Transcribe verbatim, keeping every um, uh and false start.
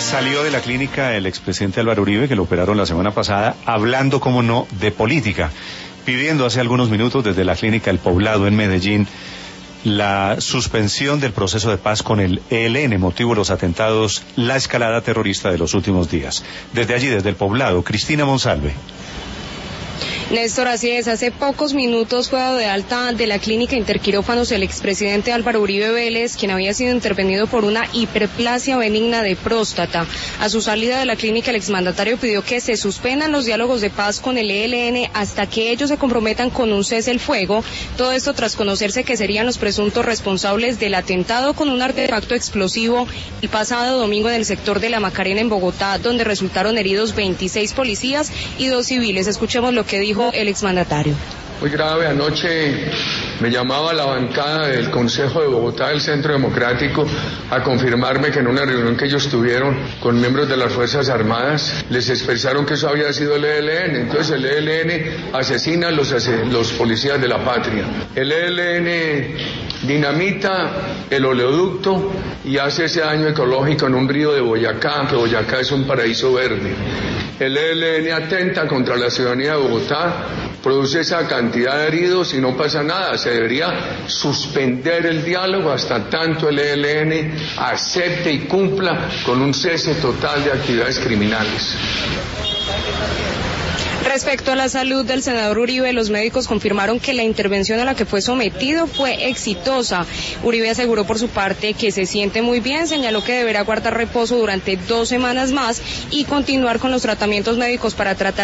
Salió de la clínica el expresidente Álvaro Uribe, que lo operaron la semana pasada, hablando, como no, de política, pidiendo hace algunos minutos desde la clínica El Poblado en Medellín la suspensión del proceso de paz con el E L N, motivo de los atentados, la escalada terrorista de los últimos días. Desde allí, desde El Poblado, Cristina Monsalve. Néstor, así es, hace pocos minutos fue dado de alta de la clínica Interquirófanos el expresidente Álvaro Uribe Vélez, quien había sido intervenido por una hiperplasia benigna de próstata. A su salida de la clínica, el exmandatario pidió que se suspendan los diálogos de paz con el E L N hasta que ellos se comprometan con un cese el fuego. Todo esto tras conocerse que serían los presuntos responsables del atentado con un artefacto explosivo el pasado domingo en el sector de La Macarena en Bogotá, donde resultaron heridos veintiséis policías y dos civiles. Escuchemos lo que dijo el exmandatario. Muy grave, anoche me llamaba la bancada del Consejo de Bogotá del Centro Democrático a confirmarme que en una reunión que ellos tuvieron con miembros de las Fuerzas Armadas les expresaron que eso había sido el E L N. Entonces el E L N asesina a los, los policías de la patria. El E L N dinamita el oleoducto y hace ese daño ecológico en un río de Boyacá, que Boyacá es un paraíso verde. El E L N atenta contra la ciudadanía de Bogotá, produce esa cantidad de heridos y no pasa nada. Se debería suspender el diálogo hasta tanto el E L N acepte y cumpla con un cese total de actividades criminales. Respecto a la salud del senador Uribe, los médicos confirmaron que la intervención a la que fue sometido fue exitosa. Uribe aseguró por su parte que se siente muy bien, señaló que deberá guardar reposo durante dos semanas más y continuar con los tratamientos médicos para tratar